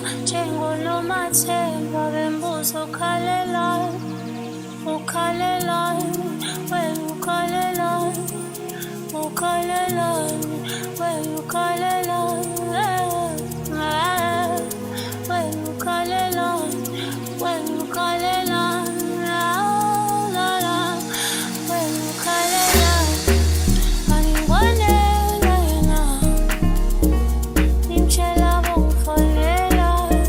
njengonomathemba bembuza ukhalelani, ukhalelani, wena ukhalelani, ukhalelani, wena ukhalelani, wena ukhalelani, wena ukhalelani, la la la, wena ukhalelani, angibonela yena, ngimtshela bongifonela,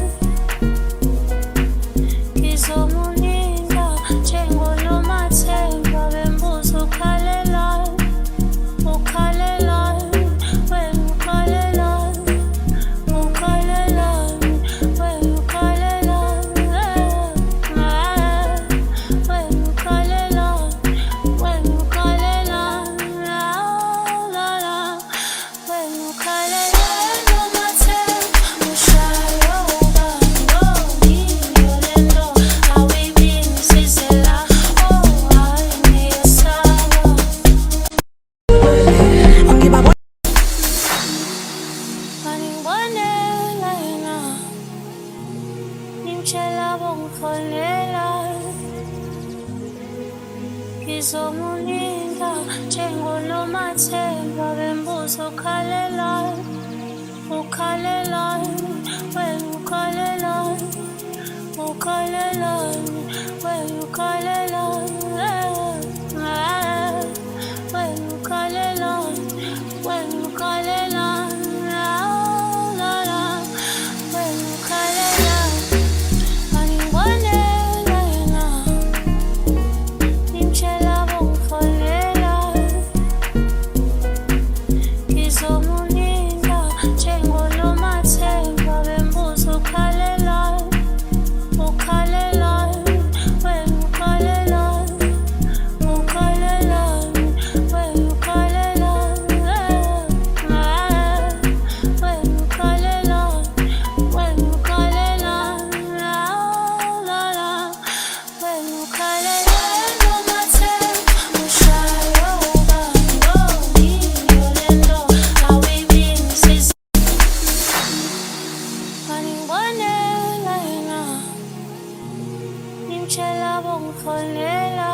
ngizomulinda njengonomathemba bembuza ukhalelani, ukhalelani, wena ukhalelani, ukhalelani, wena ukhalelani, wena ukhalelani, wena ukhalelani, la la la, wena ukhalelani, nomathemba ushayo ubangoni, yolendo awuyibinisisela, oh hayi ngiyesaba. Angibonela yena, ngimtshela bongifonela, ngizomulinda njengonomathemba bembuza ukhalelani, ukhalelani, wena ukhalelani, ukhalelani, wena ukhalelani, wena ukhalelani, wena ukhalelani, la la la, wena ukhalelani, angibonela yena, ngimtshela bongifonela, ngizomulinda njengonomathemba bembuza ukhalelani, ukhalelani, wena ukhalelani, ukhalelani, wena ukhalelani, wena ukhalelani, wena ukhalelani, la la la, wena ukhalelani, nomathemba ushayo ubangoni, yolendo awuyibinisisela. Angibonela yena, ngimtshela bongifonela,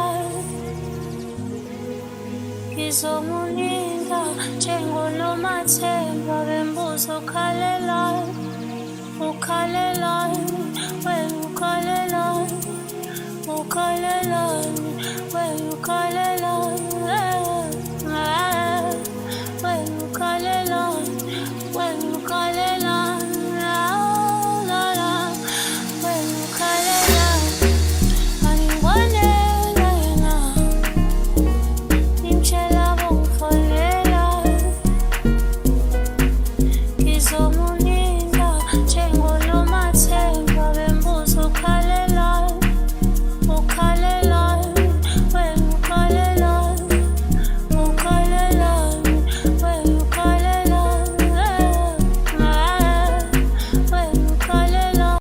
ngizomulinda njengonomathemba bembuza ukhalelani, ukhalelani, wena ukhalelani, ukhalelani, wena ukhalelani,